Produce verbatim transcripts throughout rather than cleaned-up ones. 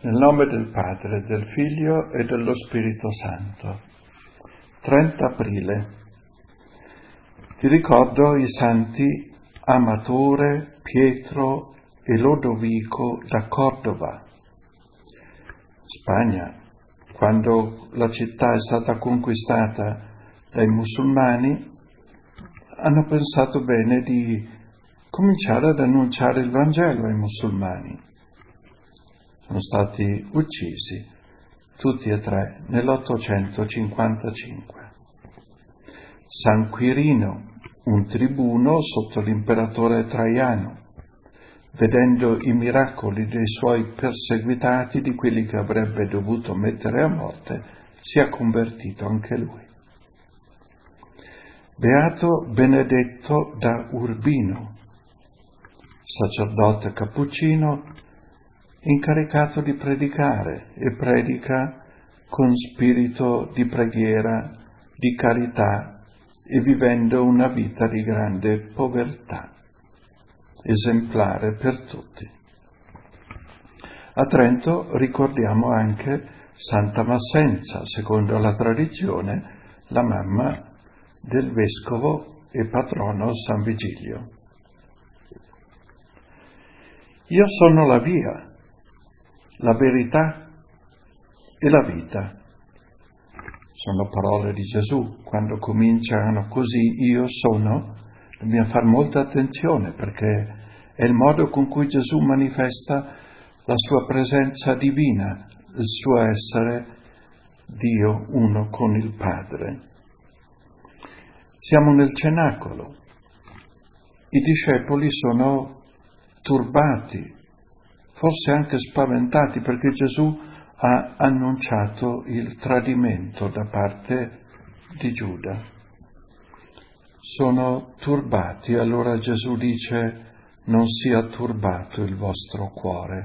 Nel nome del Padre, del Figlio e dello Spirito Santo. trenta aprile. Ti ricordo i santi Amatore, Pietro e Lodovico da Cordova, Spagna. Quando la città è stata conquistata dai musulmani, hanno pensato bene di cominciare ad annunciare il Vangelo ai musulmani. Sono stati uccisi tutti e tre nell'ottocentocinquantacinque. San Quirino, un tribuno sotto l'imperatore Traiano, vedendo i miracoli dei suoi perseguitati, di quelli che avrebbe dovuto mettere a morte, si è convertito anche lui. Beato Benedetto da Urbino, sacerdote cappuccino, incaricato di predicare, e predica con spirito di preghiera, di carità e vivendo una vita di grande povertà, esemplare per tutti. A Trento ricordiamo anche Santa Massenza, secondo la tradizione la mamma del vescovo e patrono San Vigilio. Io sono la via, la verità e la vita. Sono parole di Gesù. Quando cominciano così, io sono, dobbiamo fare molta attenzione, perché è il modo con cui Gesù manifesta la sua presenza divina, il suo essere Dio uno con il Padre. Siamo nel cenacolo. I discepoli sono turbati, forse anche spaventati, perché Gesù ha annunciato il tradimento da parte di Giuda. Sono turbati, allora Gesù dice: non sia turbato il vostro cuore.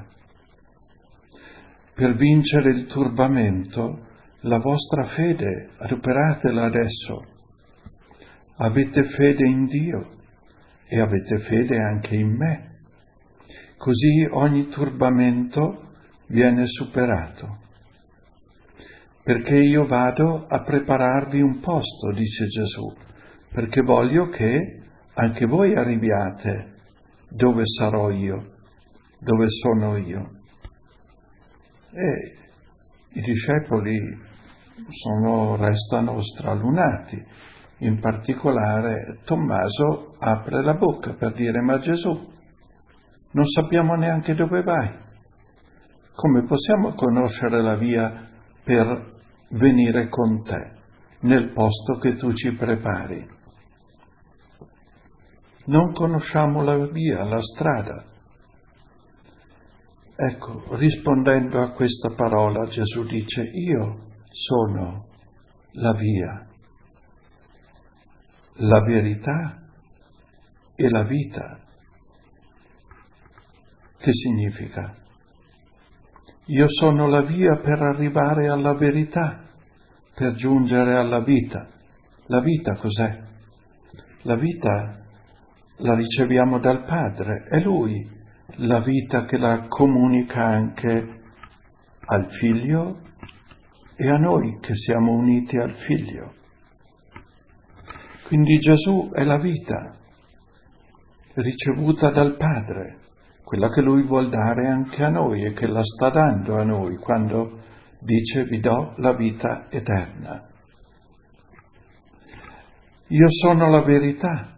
Per vincere il turbamento, la vostra fede, adoperatela adesso. Avete fede in Dio e avete fede anche in me. Così ogni turbamento viene superato. Perché io vado a prepararvi un posto, dice Gesù, perché voglio che anche voi arriviate dove sarò io, dove sono io. E i discepoli sono, restano stralunati. In particolare Tommaso apre la bocca per dire: ma Gesù, non sappiamo neanche dove vai. Come possiamo conoscere la via per venire con te nel posto che tu ci prepari? Non conosciamo la via, la strada. Ecco, rispondendo a questa parola, Gesù dice: io sono la via, la verità e la vita. Che significa? Io sono la via per arrivare alla verità, per giungere alla vita. La vita cos'è? La vita la riceviamo dal Padre, è Lui la vita che la comunica anche al Figlio e a noi che siamo uniti al Figlio. Quindi Gesù è la vita ricevuta dal Padre, quella che Lui vuol dare anche a noi e che la sta dando a noi quando dice: vi do la vita eterna. Io sono la verità.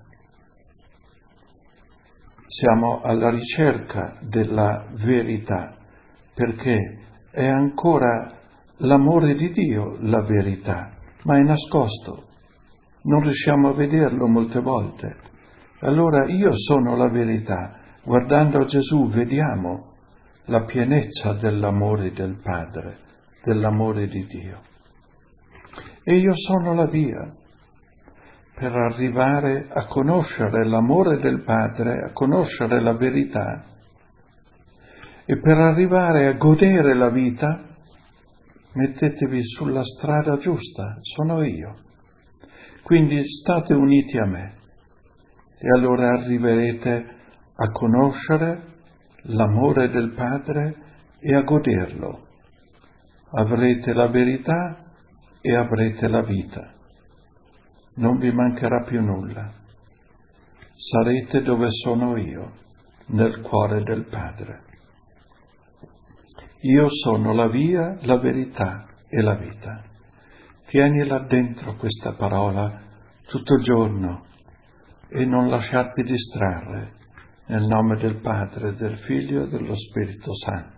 Siamo alla ricerca della verità, perché è ancora l'amore di Dio la verità, ma è nascosto. Non riusciamo a vederlo molte volte. Allora io sono la verità. Guardando a Gesù vediamo la pienezza dell'amore del Padre, dell'amore di Dio. E io sono la via per arrivare a conoscere l'amore del Padre, a conoscere la verità, e per arrivare a godere la vita, mettetevi sulla strada giusta, sono io. Quindi state uniti a me e allora arriverete a conoscere l'amore del Padre e a goderlo. Avrete la verità e avrete la vita. Non vi mancherà più nulla. Sarete dove sono io, nel cuore del Padre. Io sono la via, la verità e la vita. Tienila dentro questa parola tutto il giorno e non lasciarti distrarre, nel nome del Padre, del Figlio e dello Spirito Santo.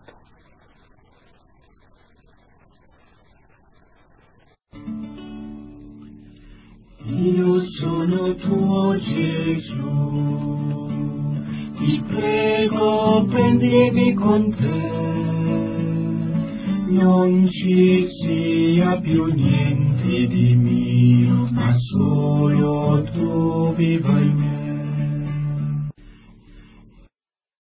Io sono tuo Gesù, ti prego prendimi con te, non ci sia più niente di mio, ma solo tu viva in me.